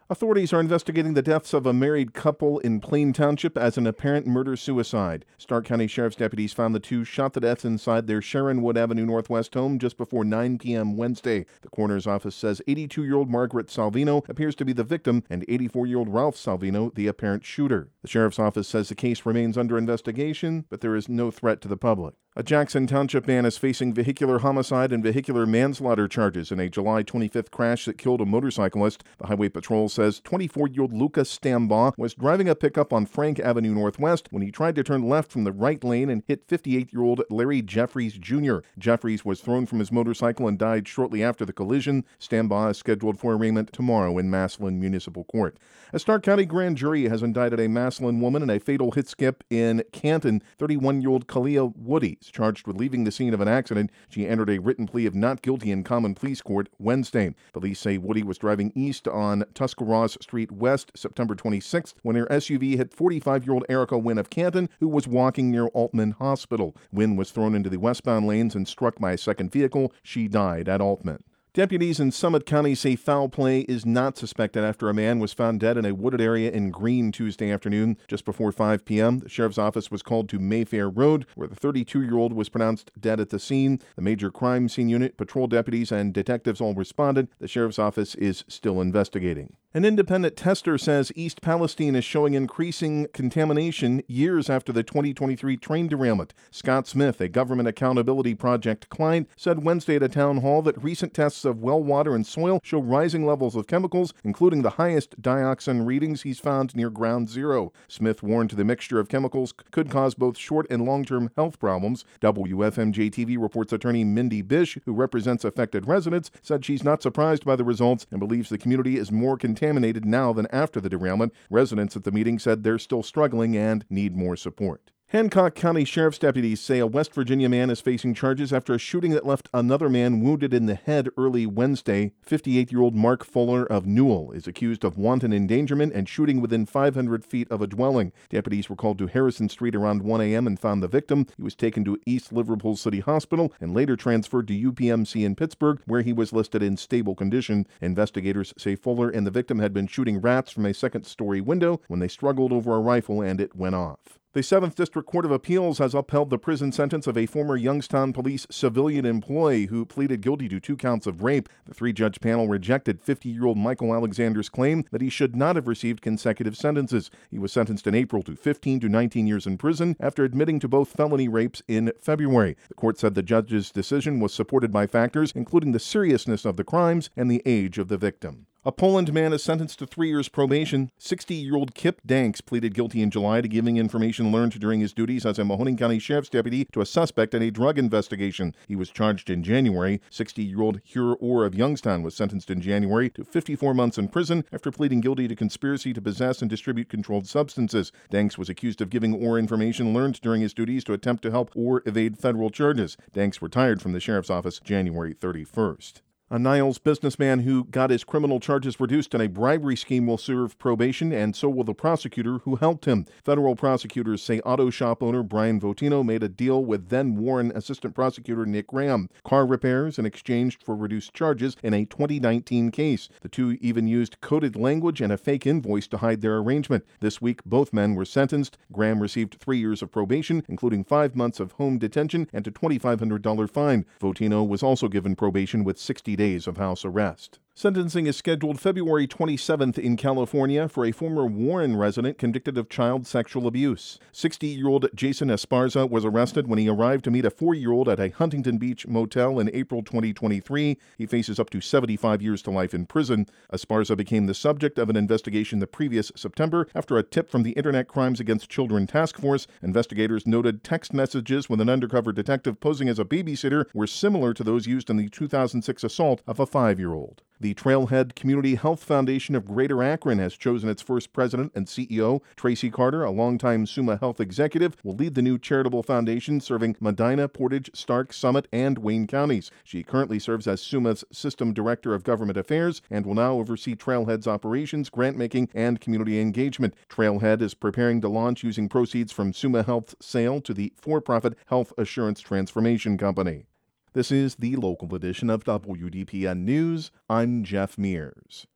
Authorities are investigating the deaths of a married couple in Plain Township as an apparent murder-suicide. Stark County Sheriff's deputies found the two shot to death inside their Sharonwood Avenue Northwest home just before 9 p.m. Wednesday. The coroner's office says 82-year-old Margaret Salvino appears to be the victim and 84-year-old Ralph Salvino the apparent shooter. The sheriff's office says the case remains under investigation, but there is no threat to the public. A Jackson Township man is facing vehicular homicide and vehicular manslaughter charges in a July 25th crash that killed a motorcyclist. The Highway Patrol says 24-year-old Lucas Stambaugh was driving a pickup on Frank Avenue Northwest when he tried to turn left from the right lane and hit 58-year-old Larry Jeffries Jr. Jeffries was thrown from his motorcycle and died shortly after the collision. Stambaugh is scheduled for arraignment tomorrow in Massillon Municipal Court. A Stark County grand jury has indicted a Massillon woman in a fatal hit skip in Canton. 31-year-old Kalia Woody is charged with leaving the scene of an accident. She entered a written plea of not guilty in common pleas court Wednesday. Police say Woody was driving east on Tuscarawas Street West September 26th when her SUV hit 45-year-old Erica Wynn of Canton, who was walking near Altman Hospital. Wynn was thrown into the westbound lanes and struck by a second vehicle. She died at Altman. Deputies in Summit County say foul play is not suspected after a man was found dead in a wooded area in Greene Tuesday afternoon. Just before 5 p.m., the sheriff's office was called to Mayfair Road, where the 32-year-old was pronounced dead at the scene. The major crime scene unit, patrol deputies, and detectives all responded. The sheriff's office is still investigating. An independent tester says East Palestine is showing increasing contamination years after the 2023 train derailment. Scott Smith, a Government Accountability Project client, said Wednesday at a town hall that recent tests of well water and soil show rising levels of chemicals, including the highest dioxin readings he's found near ground zero. Smith warned the mixture of chemicals could cause both short and long-term health problems. WFMJ-TV reports attorney Mindy Bish, who represents affected residents, said she's not surprised by the results and believes the community is more contaminated now than after the derailment. Residents at the meeting said they're still struggling and need more support. Hancock County Sheriff's deputies say a West Virginia man is facing charges after a shooting that left another man wounded in the head early Wednesday. 58-year-old Mark Fuller of Newell is accused of wanton endangerment and shooting within 500 feet of a dwelling. Deputies were called to Harrison Street around 1 a.m. and found the victim. He was taken to East Liverpool City Hospital and later transferred to UPMC in Pittsburgh, where he was listed in stable condition. Investigators say Fuller and the victim had been shooting rats from a second-story window when they struggled over a rifle and it went off. The 7th District Court of Appeals has upheld the prison sentence of a former Youngstown Police civilian employee who pleaded guilty to 2 counts of rape. The 3-judge panel rejected 50-year-old Michael Alexander's claim that he should not have received consecutive sentences. He was sentenced in April to 15 to 19 years in prison after admitting to both felony rapes in February. The court said the judge's decision was supported by factors including the seriousness of the crimes and the age of the victim. A Poland man is sentenced to 3 years probation. 60-year-old Kip Danks pleaded guilty in July to giving information learned during his duties as a Mahoning County Sheriff's deputy to a suspect in a drug investigation. He was charged in January. 60-year-old Hure Orr of Youngstown was sentenced in January to 54 months in prison after pleading guilty to conspiracy to possess and distribute controlled substances. Danks was accused of giving Orr information learned during his duties to attempt to help Orr evade federal charges. Danks retired from the sheriff's office January 31st. A Niles businessman who got his criminal charges reduced in a bribery scheme will serve probation, and so will the prosecutor who helped him. Federal prosecutors say auto shop owner Brian Votino made a deal with then-Warren Assistant Prosecutor Nick Graham. Car repairs in exchange for reduced charges in a 2019 case. The two even used coded language and a fake invoice to hide their arrangement. This week, both men were sentenced. Graham received 3 years of probation, including 5 months of home detention and a $2,500 fine. Votino was also given probation with 60 days of house arrest. Sentencing is scheduled February 27th in California for a former Warren resident convicted of child sexual abuse. 60-year-old Jason Esparza was arrested when he arrived to meet a 4-year-old at a Huntington Beach motel in April 2023. He faces up to 75 years to life in prison. Esparza became the subject of an investigation the previous September after a tip from the Internet Crimes Against Children Task Force. Investigators noted text messages with an undercover detective posing as a babysitter were similar to those used in the 2006 assault of a 5-year-old. The Trailhead Community Health Foundation of Greater Akron has chosen its first president and CEO. Tracy Carter, a longtime Summa Health executive, will lead the new charitable foundation serving Medina, Portage, Stark, Summit, and Wayne counties. She currently serves as Summa's System Director of Government Affairs and will now oversee Trailhead's operations, grant-making, and community engagement. Trailhead is preparing to launch using proceeds from Summa Health's sale to the for-profit Health Assurance Transformation Company. This is the local edition of WDPN News. I'm Jeff Mears.